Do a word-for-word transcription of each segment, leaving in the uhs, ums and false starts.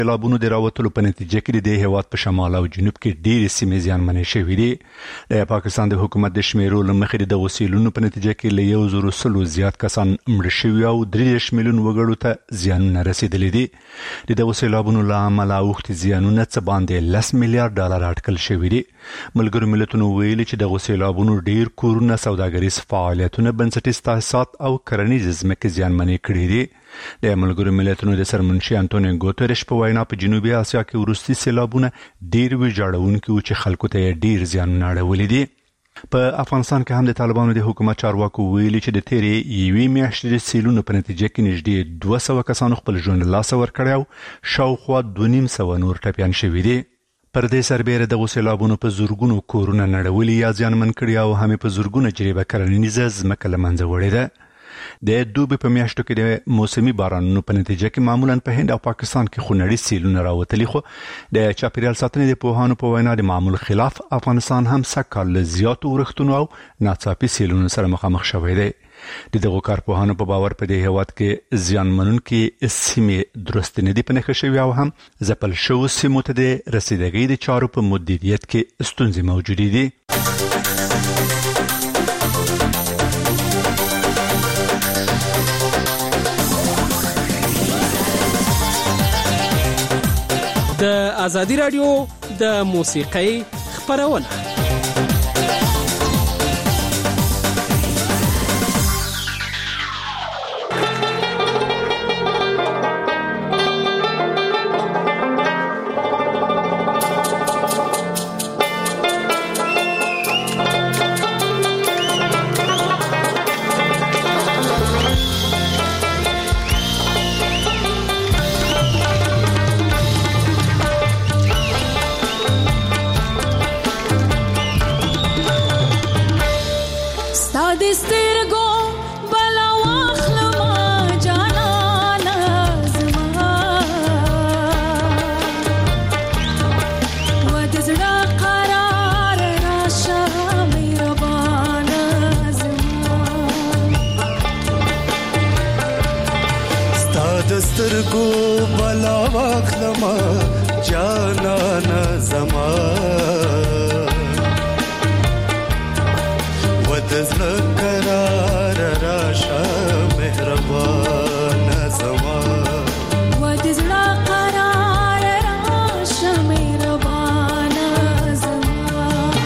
سیلابونو د راوتلو په نتیجه کې د هیواد په شمال او جنوب کې ډېرې سیمې زیانمنې شوې دي. د پاکستان د حکومت د شمیرو له مخې د دغو سیلونو په نتیجه کې له یو زرو سلو زیات کسان مړه شوي او درې دېرش میلیون وګړو ته زیانونه رسېدلي دي. د دغو سیلابونو له امله اوښتي زیانونه څه باندې لس میلیارډ ډالر اټکل شوي دي. ملګرو ملتونو ویلي چې دغو سیلابونو ډېر کورونه، سوداګریز فعالیتونه، بنسټیز تاسیسات او کرنیزې ځمکې زیانمنې کړي دي. د ملګرو ملتونو د سرمنشي انټونیو ګوتریش په وینا په جنوبي اسیا کې وروستي سیلابونه ډېر ویجاړونکي وو چې خلکو ته ډېر زیانونه اړولي دي. په افغانستان کې هم د طالبانو د حکومت چارواکو ویلي چې د تیرې یوې میاشتې د سیلونو په نتیجه کې نږدې دوه سوه کسانو خپل ژوند له لاسه ورکړی او شاوخوا دوه نیم سوه نور ټپیان شوي دي. پر دې سربېره دغو سیلابونو په زرګونو کورونه نړولي یا زیانمن کړي او هم په زرګونه جریبه کرنیزه ځمکه له منځه وړې ده. د دوبي په میاشتو کې د موسمي بارانونو په نتیجه کې معمولا په هند او پاکستان کې خونړي سیلونه راوتلي، خو د چاپیریال ساتنې د پوهانو په وینا د معمول خلاف افغانستان هم سږکال له زیاتو ورښتونو او ناڅاپي سیلونو سره مخامخ شوی دی. د دغو کارپوهانو په باور په دې هیواد کې زیانمنونکي سیمې درست نه دي په نښه شوي او هم ځپل شوو سیمو ته د رسیدګۍ د چارو په مدیریت کې ستونزې موجودې دي. د ازادي رادیو د موسیقۍ خپرونه. سترګو بلا واخلما جانانا زما ودزړه قرار راشه مهربان زما ودزړه قرار راشه مهربان زما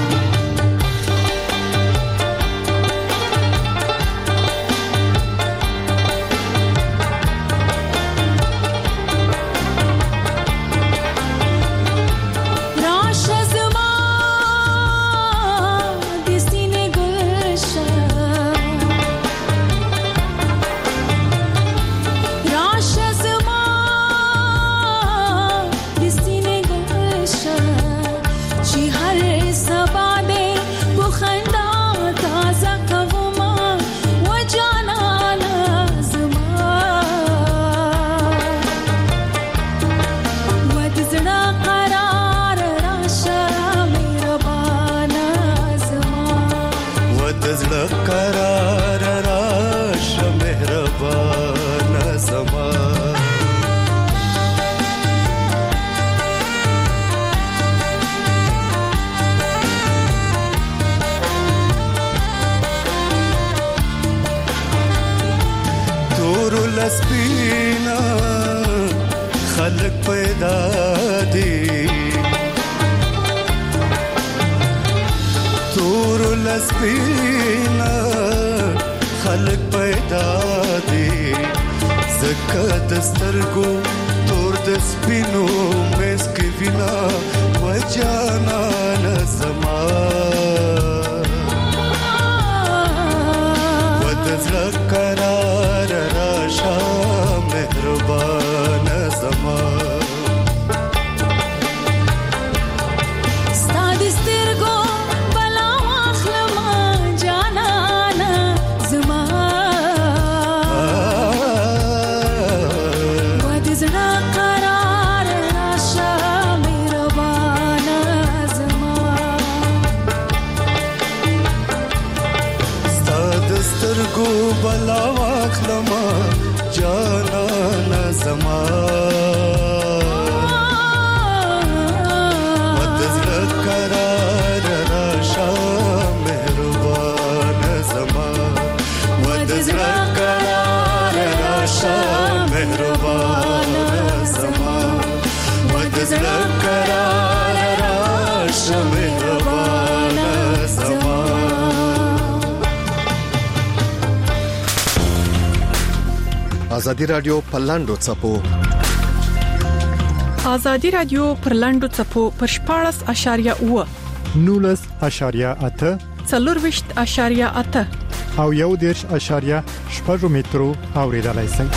سپینا خلق پیدا دی تور لسپینا خلق پیدا دی زکه دسترګو تور د سپینو مسک وینا وجانا لزما ودزړه قرار راشه مهربان زما ستاد سترګو بلا واخلما جانانا زما ودزړه قرار راشه مهربان زما ازادي رادیو په لاندو چپو ازادي رادیو پر لاندو چپو پر شپاړس اشاریه اوه نولس اشاریه اته څلورویشت اشاریه اته او یو دیرش اشاریه شپږ مترو اوریدلای شئ.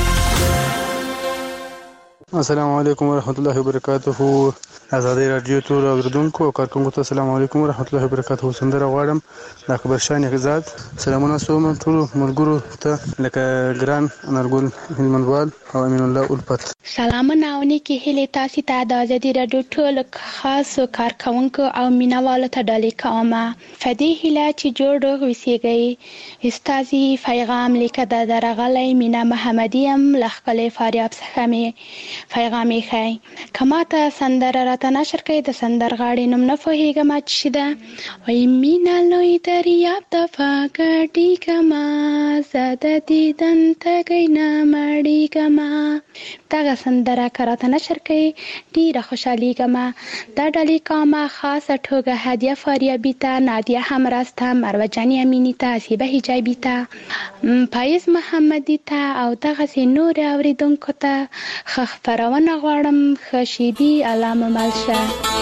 السلام علیکم ورحمۃ اللہ وبرکاتہ. ازادي رادیو ټول اوریدونکو او کارکونکو ته السلام علیکم ورحمۃ اللہ وبرکاتہ. سندره غواړم د اکبر شاه نهزاد سلامونه سوم ټول مرګرو ته لکه ګران انرګل هلمندوال او امین الله الفت. سلامونه او نیکی هیله تاسو ته د ازادي رادیو ټول خاص کارکونکو او مینوالو ته ډالې کوم. فدی هیله چې جوړ وسیږي استازي پیغام لیکه د درغلې مینا محمدیم لخکلې فاریاب څخه می پیغام یې خای کما ته سندره راته نشر کوي د سندرغاړي نوم نه پوهیږم چې ده وای مینا لوی دریاب د فاګټی کما زده دیدن تګینا مړی کما دغه سندره راته نشر کوي ډیره خوشحالي کما دا ډالې کومه خاصه توګه هدیه فاریابی ته نادیه همراسته مروجانی امینی ته سیبه حجابی ته پایز محمدی ته او دغه سي نور اوریدونکو ته خبرونه غواړم خشيبي علامه مالشه.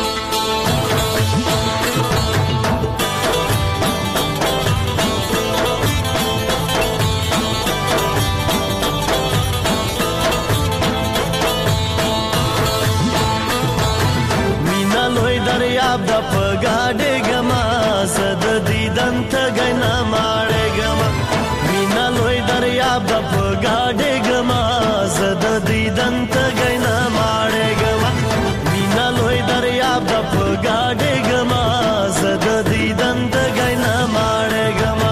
مینا لوی دریاب د پګاډه ګما زد دیدن ته غنا ماړه ګما مینا لوی دریاب د پګاډه ګما زد دیدن ته غنا ماړه ګما مینا لوی دریاب د پګاډه ګما زد دیدن ته غنا ماړه ګما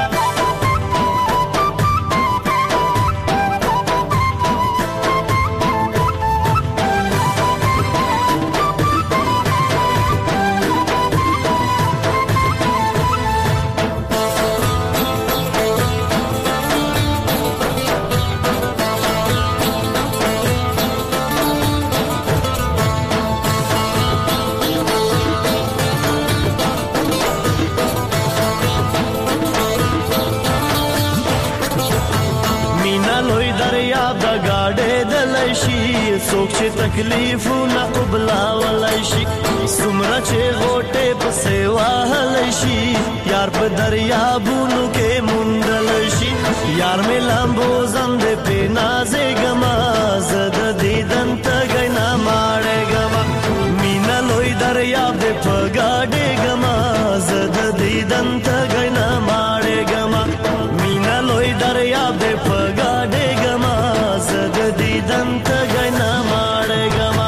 څوک چې تکلیفونه قبلا ولای شي سمره چې غوټه په سیوا هلای شي یار په دریابونو کې مونډل شي یار مې لامبو زم دې په نازې ګما زد دیدن ته غنا ماړه ګما مینا لوی دریاب دې په گاډه ګما زد دیدن ته غنا ماړه ګما مینا لوی دریاب دې په گاډه ګما زد دیدن ته غنا ماړه ګما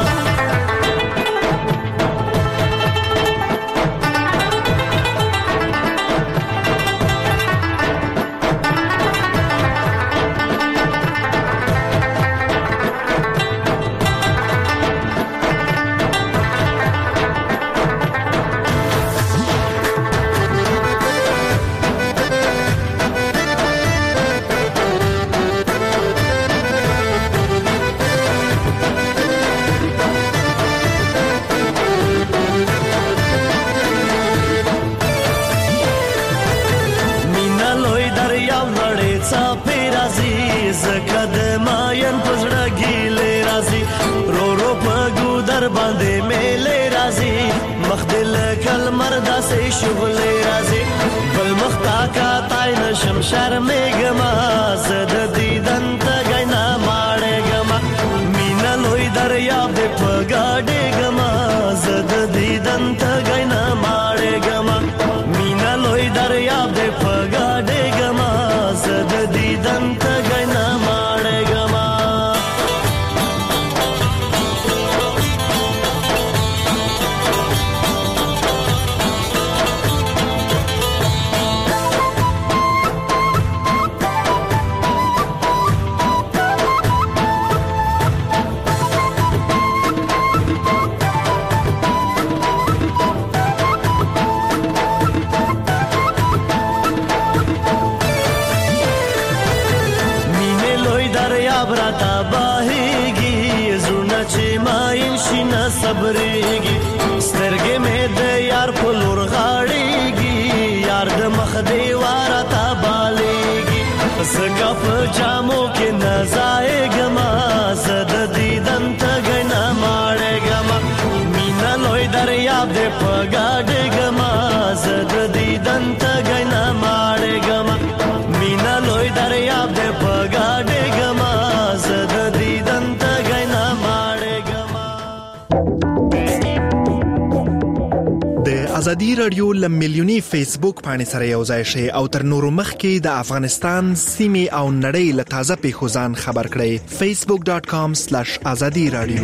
باندې میلې راځي مخدل کل مردا سي شغلې راځي بل مختا کا تای نشم شرمېګما زد دیدن ته غنا ماړېګما مینا لوی دریاب دې په گاډېګما زد دیدن ته غنا ماړېګما مینا لوی دریاب دې په گاډېګما زد دیدن ته غنا ماړېګما صبرېږي سترګې مې د یار په لور غاړېږي یار د مخ دیواره تا بالېږي زکه په جامو کې نزای ګما زد دیدن ته غنا ماړه ګما مینا لوی دریاب دې په ګاډه ګما زد دیدن ته غنا ماړه ګما مینا لوی دریاب دې په ګاډه ګما زد دیدن ته غنا ماړه ګما. د ازادي رادیو لمیلیونی فیسبوک باندې سره یو ځای شي او تر نورو مخکې د افغانستان سیمې او نړۍ له تازه پیښو ځان خبر کړئ facebook dot com slash azadi radio.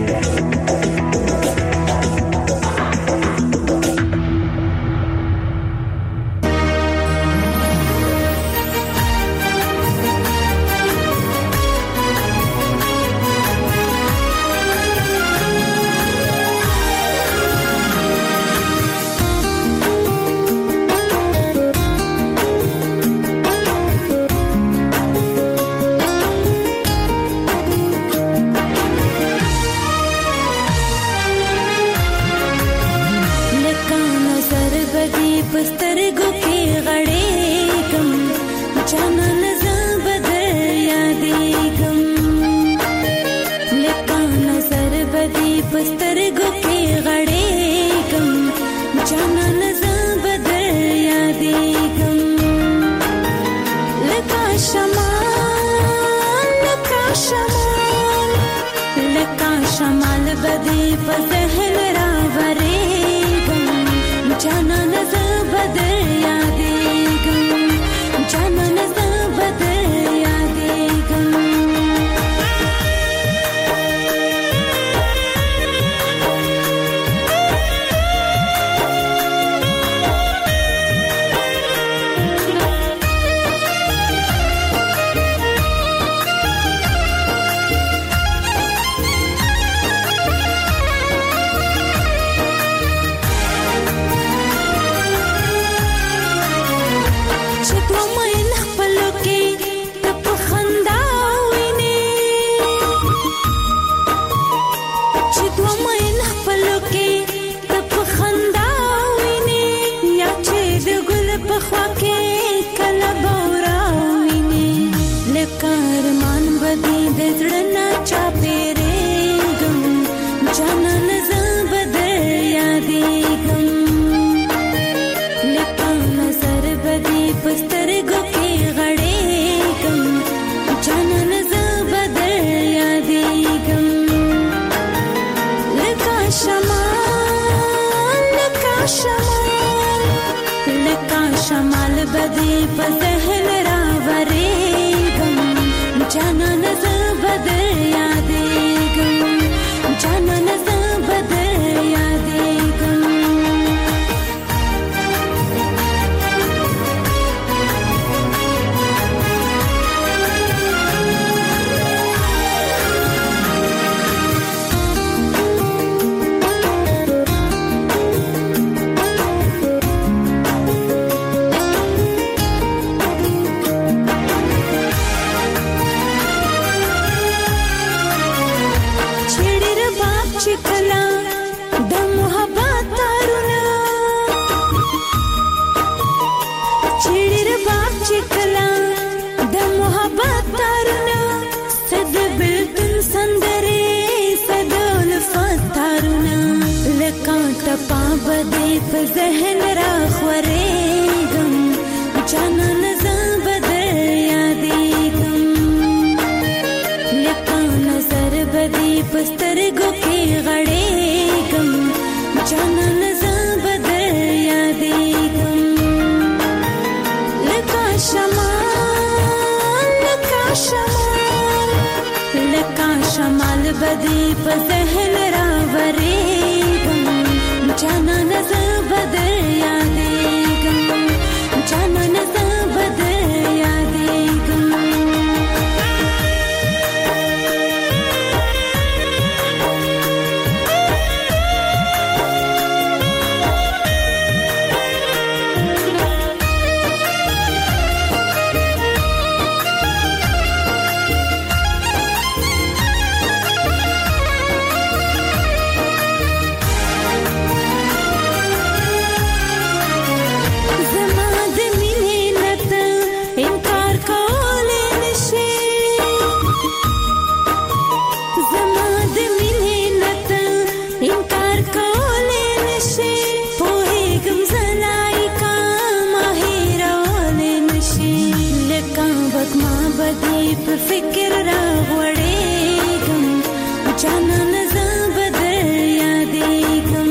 په فکر راغړېږم جانان زه به در یادېږم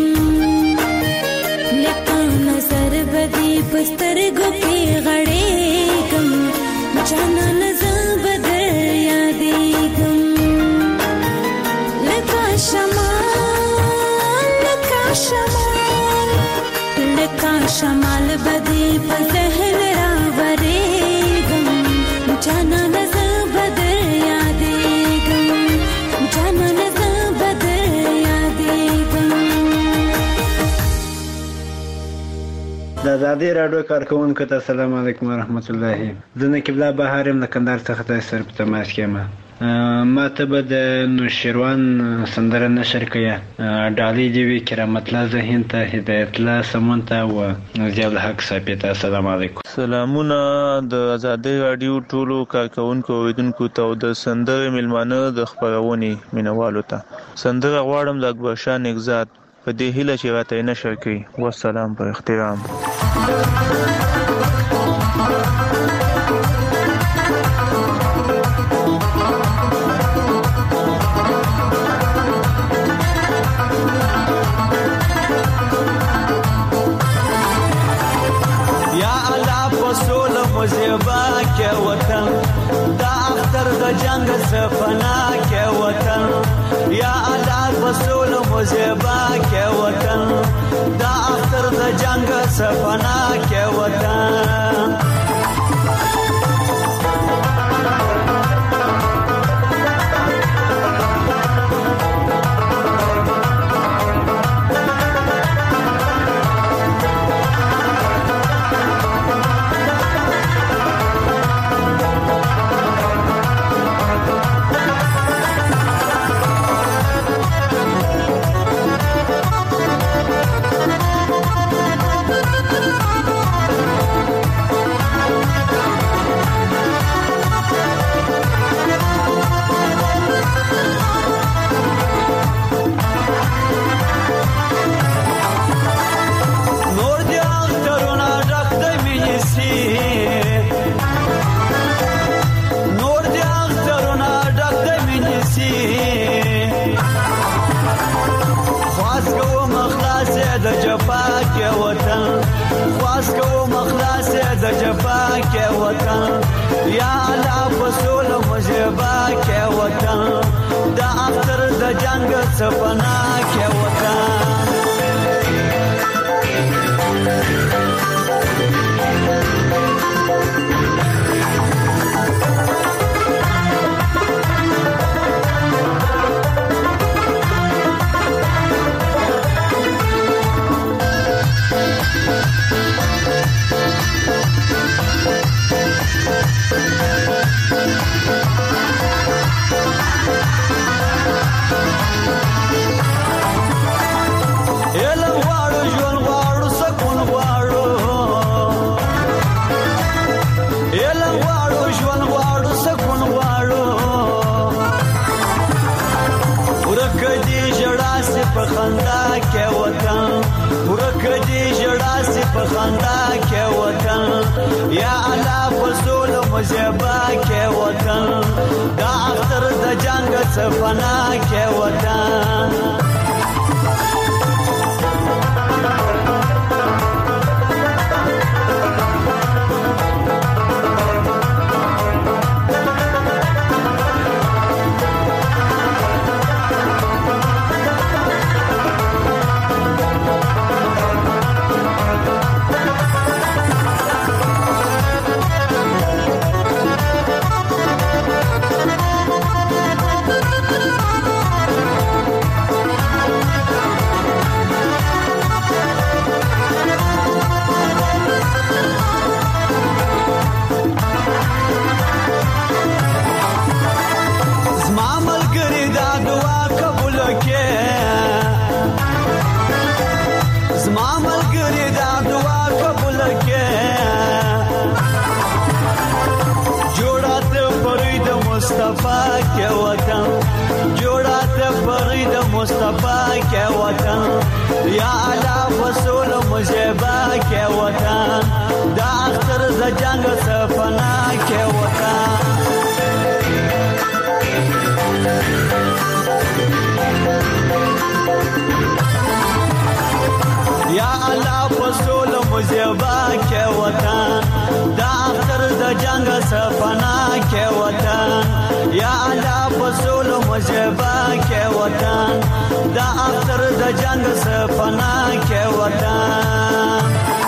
لکه نظر به دې په سترګو کې غړېږم جانان زه به در یادېږم لکه شمال لکه شمال لکه شمال به دې په ذهن راورېږم جانان زه به در یادېږم جانان زه به در یادېږم. د ازادي راډیو کارکوونکو ته السلام علیکم ورحمت الله. زه نقیب الله بهار یم له کندهار څخه تاسو سره په تماس کې یم. ما ته به د نوشیروان سندره نشر کړه ډالۍ دې وي کرامت الله ذهین ته هدایت الله سمون ته و ضیاء الحق صاحب ته السلام علیکم. سلامونه د ازادي راډیو ټولو کارکوونکو اوریدونکو ته او د سندره میلمانه د خبرونې مینوالو ته سندره غواړم د اکبر شاه نگزاد په دې هیله چې راته یې نشر کړي. والسلام په احترام. مزیبا کے وطن دا اختر دا جنگ سفنا کے وطن یا اللہ رسول مزیبا کے وطن دا اختر دا جنگ سفنا کے وطن सपना के خندا کے وطن یا اللہ فضول مزیبا کے وطن دا اختر دا جنگ سفنا کے وطن مصطفی کے وطن یا اللہ رسول مزیبا کے وطن دا اختر دا جنگ سفنا کے وطن پسول مزیبا کې وطن دا اختر د جنگ سپنا کې وطن یا الله پسول مزیبا کې وطن دا اختر د جنگ سپنا کې وطن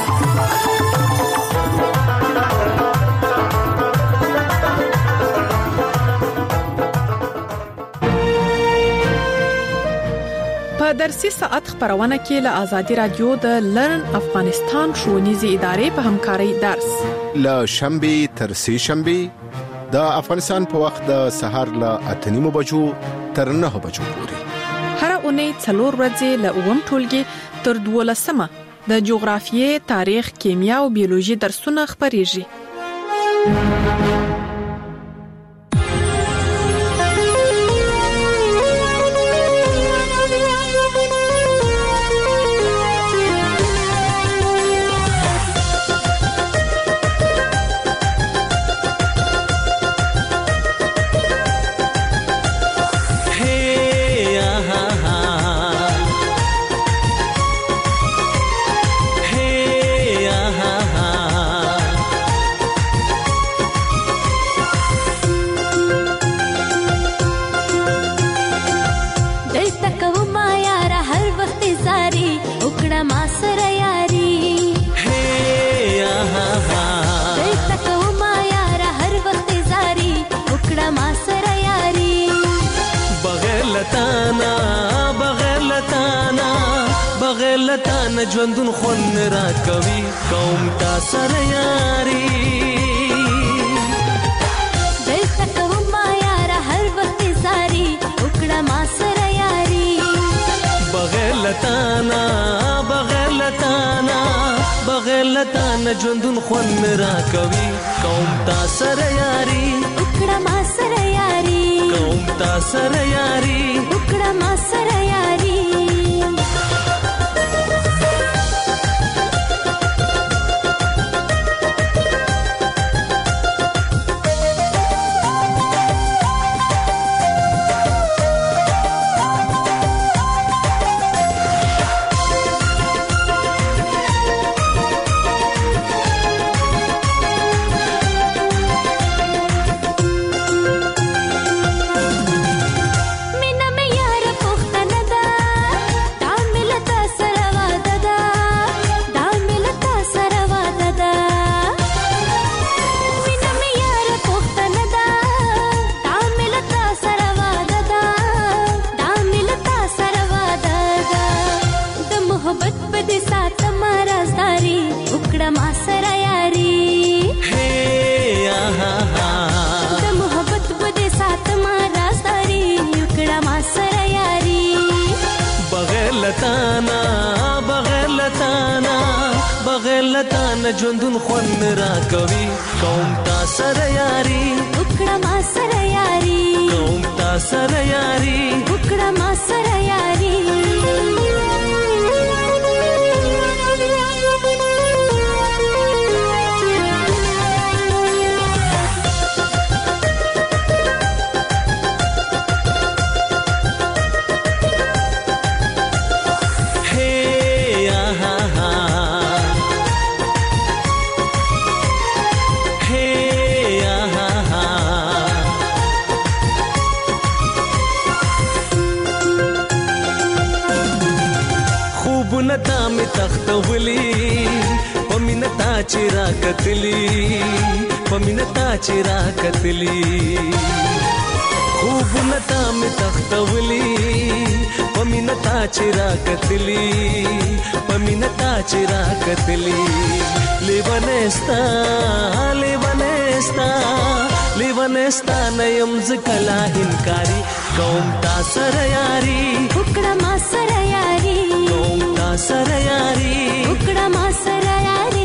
په درسي ساعت خبرونه کې له آزادي رادیو د لرن افغانستان ښوونیزې ادارې په همکارۍ درس له شنبه تر سه شنبه د افغانستان په وخت د سهار له اته نیمو بجو تر نه بجو پورې هر اونۍ څلور ورځې له اووم ټولګي تر دولسمه د جغرافیې، تاریخ، کیمیا او بیولوژي درسونه خبريږي. ژوندون خون را کوي قوم تا سره یاري دلته کوم ما یار هر وخت ساري وکړه ما سره یاري بغیر لتانا بغیر لتانا بغیر لتانا ژوندون خون را کوي قوم تا سره یاري وکړه ما سره یاري قوم تا سره یاري وکړه ما سره یاري ژوندون خون را کوي قوم تا سره یاري وکړه ما سره یاري قوم تا سره یاري وکړه ما سره یاري تختولی پمینتا چرا کتلی پمینتا چرا کتلی خوب نتا می تختولی پمینتا چرا کتلی پمینتا چرا کتلی لیونستا لیونستا لیونستا نیم زکلا هنکاری قوم تا سره یاري وکړه ما سره یاري قوم تا سره یاري وکړه ما سره یاري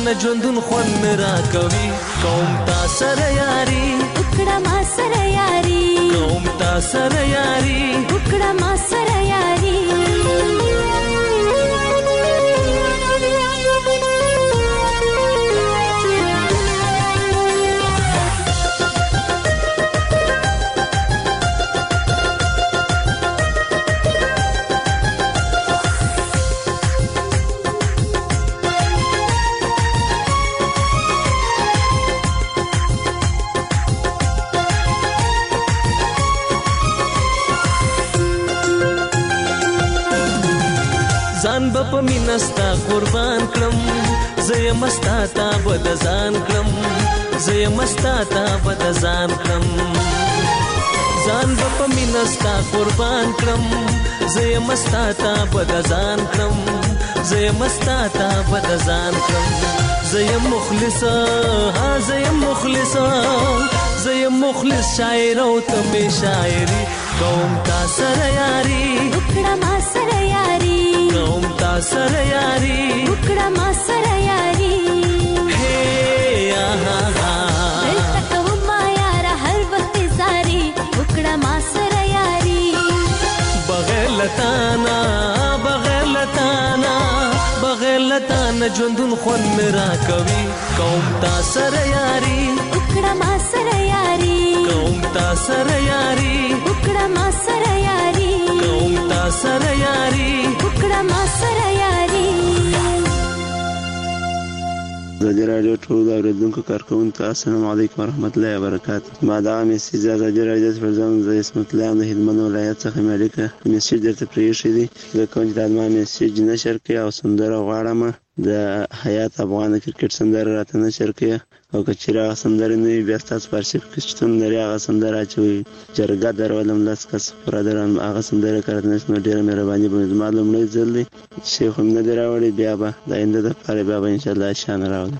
نه ژوندون خوند راکوي کوم تا سره یاري وکړه ما سره یاري کوم تا سره یاري وکړه ما سره یاري ځان به په مینه ستا قربان کړم زه یم ستا ته به د ځان کړم زه یم ستا ته به د ځان کړم ځان به په مینه ستا قربان کړم زه یم ستا ته به د ځان کړم زه یم ستا ته به د ځان کړم زه یم مخلصه ها زه یم مخلصه زه یم مخلص شاعر او ته مې شاعري کوم تا سره یاري وکړه ما سره یاري کوم تا سره یاري وکړه ما سره یاري هي آها ها دلته کوم ما یاره هر وخت زاري وکړه ما سره یاري بغیر لتانا بغیر لتانا بغیر لتانا ژوندون خوند راکوي کوم تا سره یاري وکړه ما سره یاري کوم تا سره یاري وکړه ما سره یاري کوم تا سره یاري وکړه ما سره یاري ازادي راډیو ټول اوریدونکو کارکونکو السلام علیکم ورحمت الله وبرکاته. ما دا میسج ازادي راډیو د فرزان د اسمت الله د هلمند ولایت څخه ملکه میسج درته پریښی دی د کوم د ما میسج نشر کې او سندره غواړم د حیات افغان کرکټ سندره راته نشر کې او کچېره سندره نه بیا تاسو پارسي کښتون لري هغه سندره چې جرګه درولم لاس کس پر درن هغه سندره کړنه نو ډیره مهرباني به معلوم نه ځلې شیخ هم نه دراوړي بیا به د آینده د پاره بیا به ان شاء الله شان راوړي.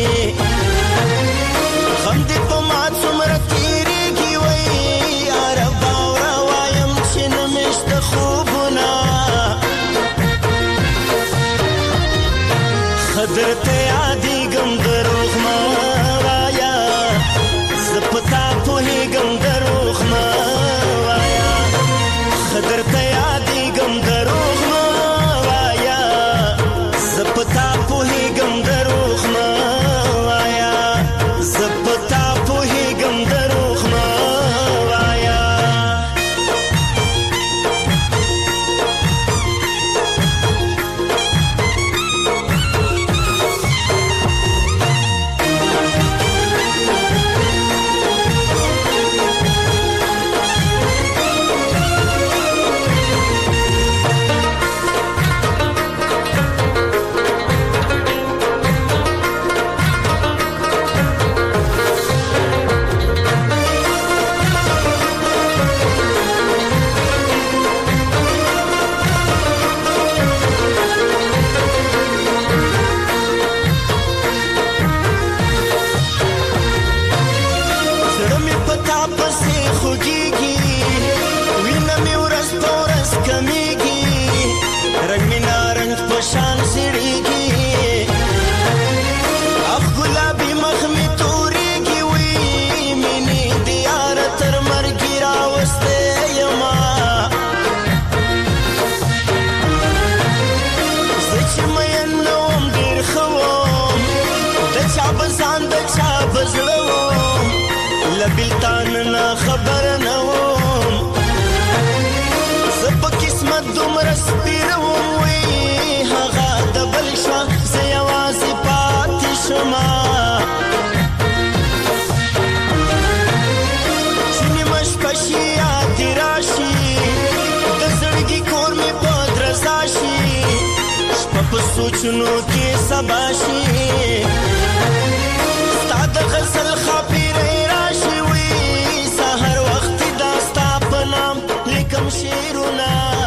غم دې په ما څومره تیریږي وای یاره ستا پسې خوږیږي وینه مې ورځ په ورځ کمیږي رنګ مې نارنج په شان زیړیږي اخ ګلابي مخ مې تورېږي وي مینې د یاره تر مرګي راوستی یما زه چې مین نه وم ډېر ښه وم د چا به ځان د چا به زړه وم له بېلتان نه خبر نه وم زه په قسمت دومره سپېره وم وی هغه د بل شوه زه یوازې پاتې شومه چې نیمه شپه شي یا دې راشي د زړګي کور مې په درزا شي شپه په سوچونو کې سبا شي ستا د غزل خاپیرۍ راشي وي سهار وختي دا ستا په نام لیکم شعرونه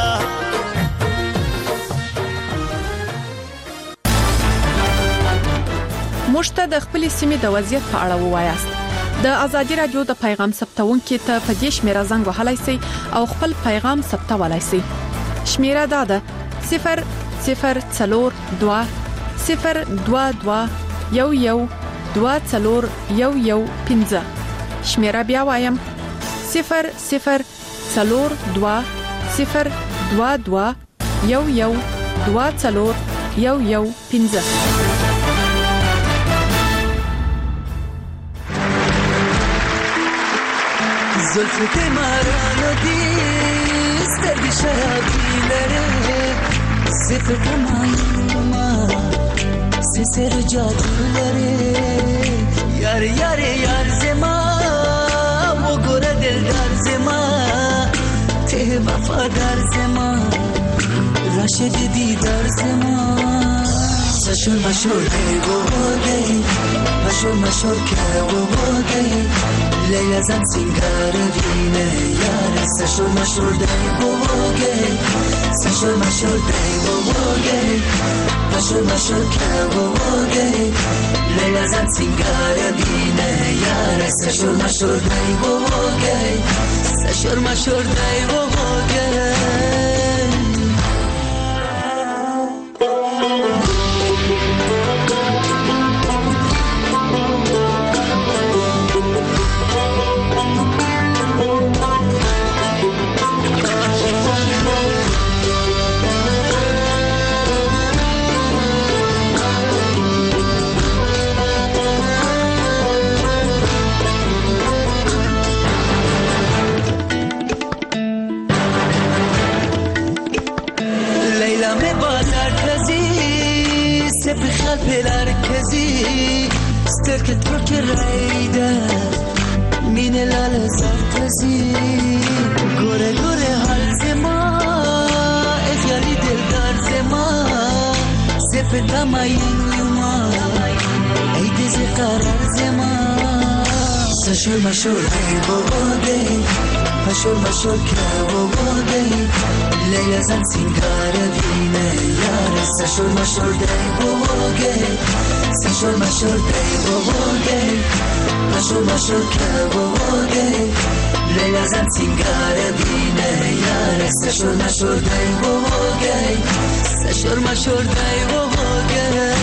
موږ ته د خپلې سیمې د وضعیت په اړه ووایاست د ازادي رادیو د پیغام ثبتونکو ته په دې شمیره زنګ وهلای شئ او خپل پیغام ثبتولای شئ شمیره دا ده صفر صفر څلور دوه صفر دوه دوه یو یو دوه څلور یو یو پنځه شمیره بیا وایم صفر صفر څلور دوه صفر دوه دوه یو یو دوه څلور یو یو پنځه زلفت مرانو دی سترگی شرابی لره صفر کمایوما سسر جادو لره یار یار یار زما و گره دلدار زما ته وفادار زما راشد دیدار زما سشور مشور دی گوگه مشور مشور که گوگه لیلا زن سنگار دینه یار سشور مشور دی گوگه سشور مشور دی گوگه مشور مشور که گوگه لیلا زن سنگار دینه یار سشور مشور دی گوگه سشور مشور دی گوگه پلار کزی سترکت پرک رایده مین لال زر کزی گوره گوره حال زما اخیالی دلدار زما سفت اماین یوما ای دیزی قرار زما سشور مشور ای باباده مشور مشور که باباده لیلا زن سنگار دینه یار سشور مشور دی باباده سشور مشور دی باباده مشور مشور که باباده لیلا زن سنگار دینه یار سشور مشور دی باباده سشور مشور دی باباده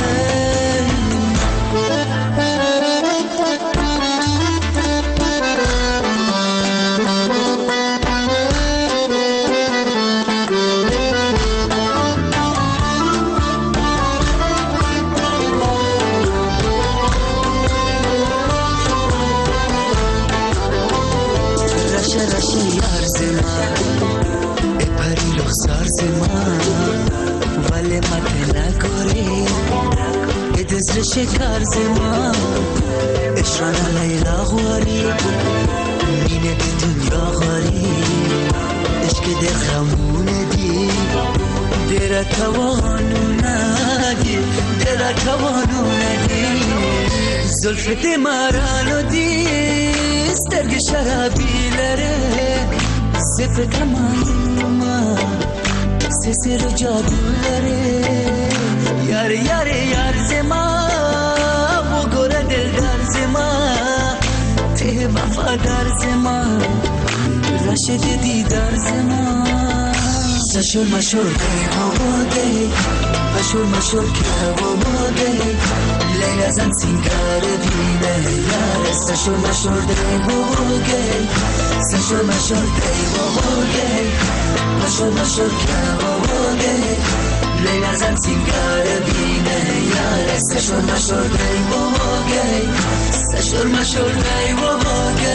شکر زمان اشرانا لیلا غواری مینه دی دنیا غواری عشق دی خمونه دی دیره توانونه دی دیره توانونه دی زلفت مرانو دی سترگ شرابی لره صفت کمایوما سسر جادو لره یار یار یار زما و گره دلدار زما ته وفادار زمان راشد دیدار زمان سشور مشور دی هوا دی مشور مشور که هوا دی لیلا زن سینگار بینه یار سشور مشور دی هوا دی سشور مشور دی هوا دی مشور مشور که هوا دی لیلا زن سینگار بینه یار سشور مشور دی هوا دی سشور مشور دی هوا دی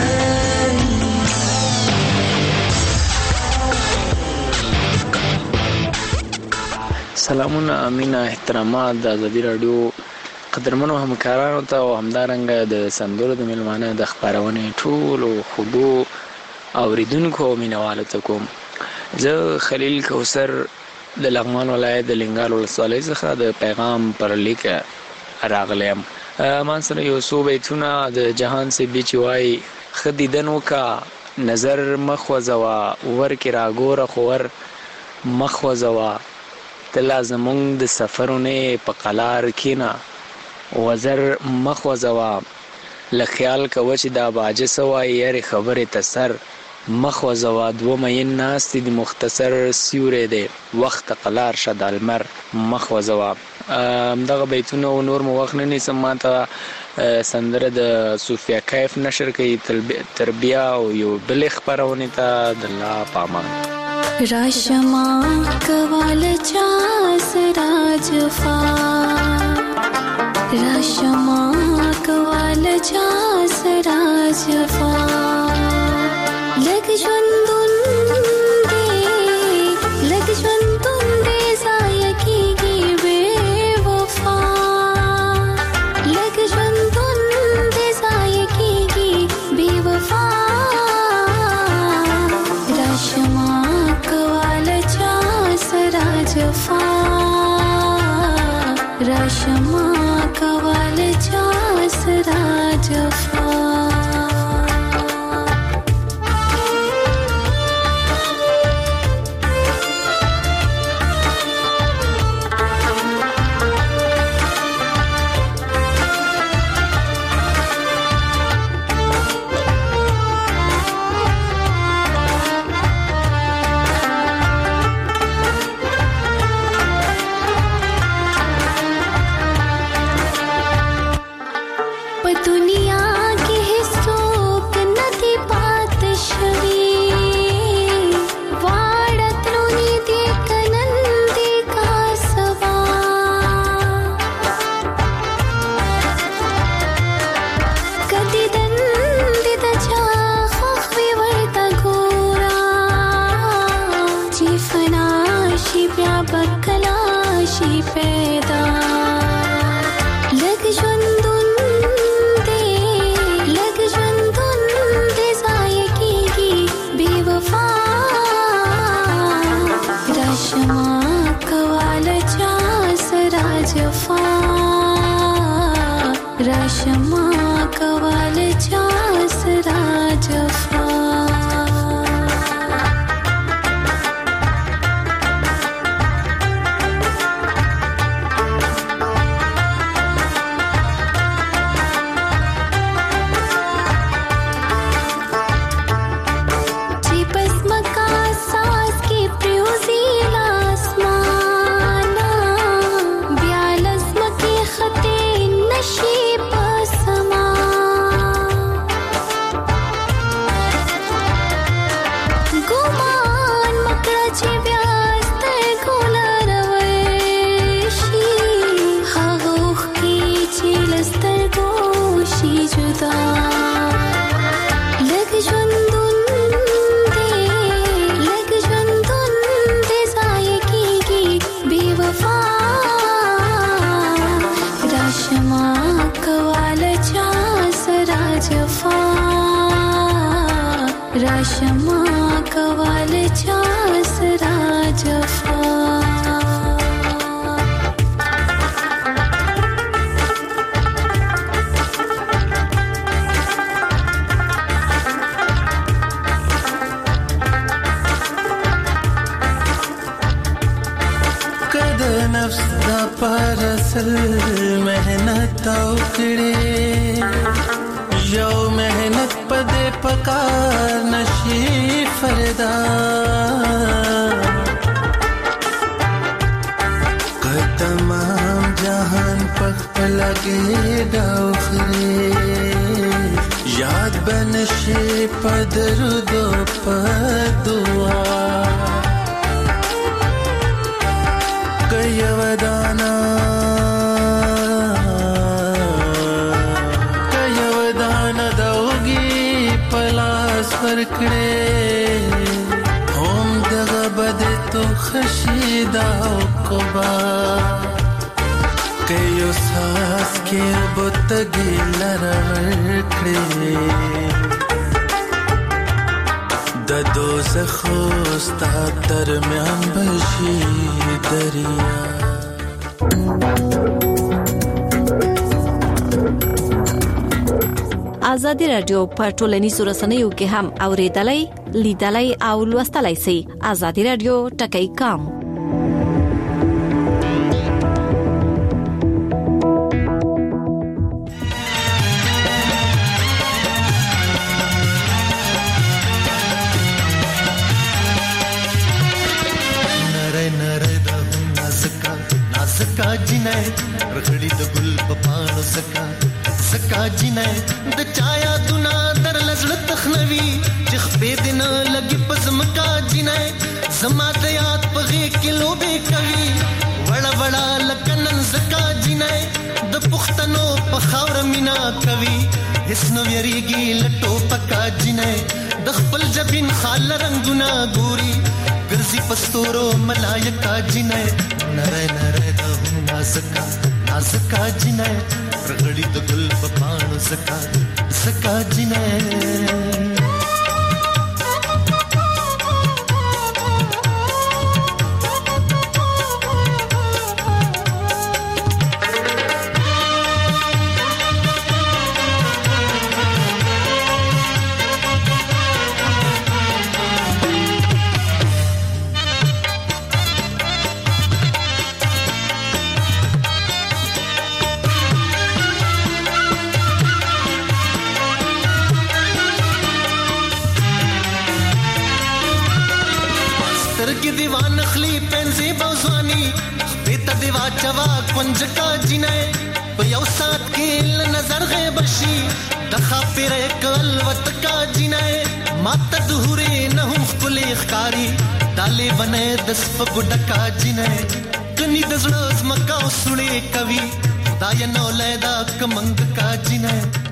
سلامونه امینه احترامات د ازادي رادیو قدرمنو همکارانو ته او همدارنګه د سندرو د ملمانه د خبرونه ټول او خوبو اوریدونکو مینوالو ته کوم زه خلیل کوثر د لغمان ولایت د لنګال ولسوالۍ څخه د پیغام پر لیک راغلم. مان سره یو څو بیتونه د جهان سے بیچ وای خدیدنو کا نظر مخوزوا ور کی راګور خور مخوزوا تلا زمونږ د سفرونه په قلار کینا وزر مخوزوا لخیال کوي چې دا باجه سوای یې خبره تسر مخوزوا دو مین ناس د مختصر سیوره دی وخت قلار شد المر مخوزوا دغه بیتونه او نور مو وخت نه نسم ماته سندره د صوفیا کیف نشر کوي تربیه او یو بل خبرونه ته د الله پامان راشما کوال چا سراجفا راشما کوال چا سراجفا لگ ژوندون دې لگ ژوندون دې ځای کېږي بې وفا لگ ژوندون دې ځای کېږي بې وفا راشما جفا راشما کوال چا سرا جفا راشما کوال چا سرا جفا راشما کوال چا سرا جفا کد نفس دا پارسل مهنت او کړي یو مهنت پدې پکار نشي فردا تمام جهان پخپل کې داخلي یاد بنشي پدرود پدوا کيو دانا کيو دانا دوغي پلاس ورکړې هم دغه بده تو خشیدا کوبا کيو ساس کې بوتګي لرکړې د دوزخ ستا درمیان بشي دریا آزادی رادیو په ټولنیزو رسنیو کې هم اوریدلای لیدلای او لوستلای شئ. آزادی رادیو ټکی کام سکا جنای رخړی د ګل په پاڼو سکا سکا جنای د چایا دنا در لزړ تخنوي چې خپې دنا لګي پزمکا جنای زما د یاد په غي کلو به کوي وړ وړ لکنن زکا جنای د پختنو په خاور مینا کوي هیڅ نو ویریږي لټو پکا جنای د خپل جبین خال رنگونه ګوري ګرځي پستورو ملایکا جنای نره نره د نازکا نازکا جنای رغړی د ګل په پاڼو زکا زکا جنای دیوان خلی پنځي بوزواني بیت دیوا چوا کنج کا جنای په یو سات کې نظر غیب شي د خاطر کل وت کا جنای مات دهوري نه هم خپل ښکاری دالې ونه د سپ ګډ کا جنای کني د زړه مکا وسړې کوي دا ی نو لیدا کمنګ کا جنای